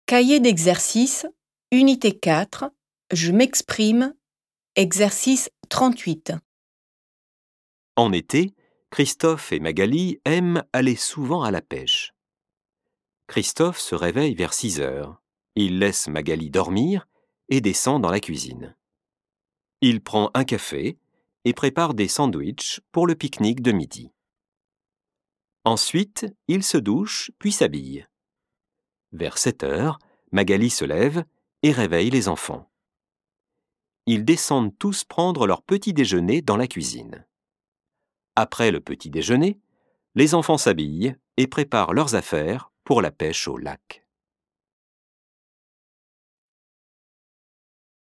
Cahier d'exercice, unité 4, je m'exprime, exercice 38. En été, Christophe et Magali aiment aller souvent à la pêche. Christophe se réveille vers 6 heures. Il laisse Magali dormir et descend dans la cuisine. Il prend un café et prépare des sandwichs pour le pique-nique de midi. Ensuite, il se douche puis s'habille. Vers 7 heures, Magali se lève et réveille les enfants. Ils descendent tous prendre leur petit déjeuner dans la cuisine. Après le petit déjeuner, les enfants s'habillent et préparent leurs affaires pour la pêche au lac.